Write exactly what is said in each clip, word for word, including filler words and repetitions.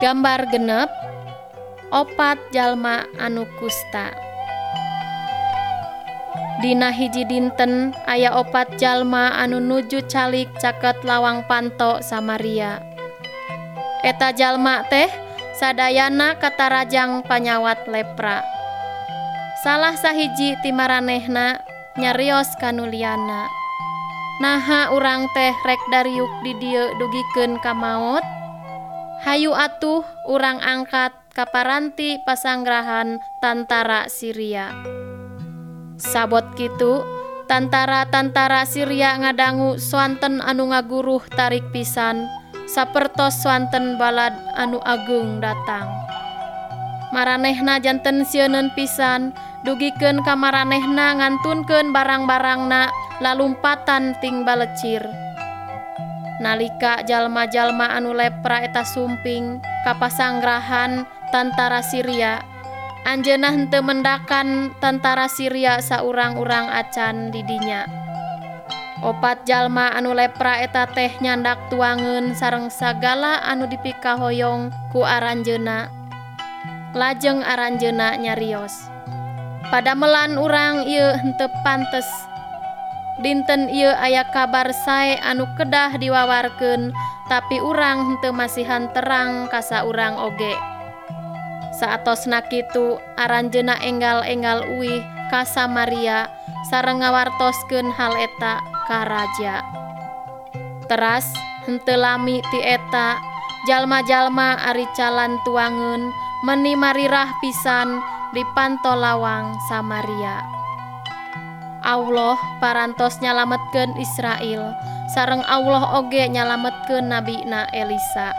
Gambar genep opat jalma anu kusta. Dina hiji dinten aya opat jalma anu nuju calik caket lawang panto Samaria. Eta jalma teh sadayana katarajang panyawat lepra. Salah sahiji ti maranehna nyarios kanuliana. Naha urang teh rek dariuk di dieu dugikeun ka maot? Hayu atuh urang angkat ka paranti pasanggrahan tantara Syria. Sabot kitu, tantara-tantara Syria ngadangu swanten anu ngaguruh tarik pisan, sapertos swanten balad anu agung datang. Maranehna janten sieuneun pisan, dugikeun ka maranehna ngantunkeun barang-barangna lalumpatan ting balecir. Nalika jalma-jalma anu lepra eta sumping ka pasanggrahan tantara Syria, anjeunna henteu mendakan tentara Syria saurang-urang acan di dinya. Opat jalma anu lepra eta teh nyandak tuangeun sareng sagala anu dipikahoyong ku aranjeunna. Lajeng aranjeunna nyarios. Padamelan urang ieu henteu pantes. Dinten ieu aya kabar sae anu kedah diwawarkeun, tapi urang henteu masihan terang ka saurang oge. Saatosna kitu aranjeunna enggal-enggal uih ka Samaria sareng ngawartoskeun hal eta ka raja. Teras henteu lami ti eta jalma-jalma ari calan tuangeun meuni marirah pisan di panto lawang Samaria. Allah parantos nyalametkeun Israel sareng Allah oge nyalametkeun nabina Elisa.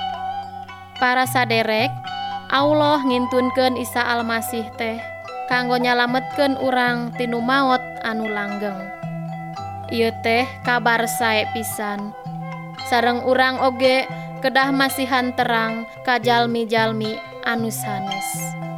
Para saderek, Allah ngintunkeun Isa Almasih teh kanggo nyalametkeun urang tinu maot anu langgeng. Ieu teh kabar sae pisan. Sareng urang oge kedah masihan terang ka jalmi-jalmi anu sanes.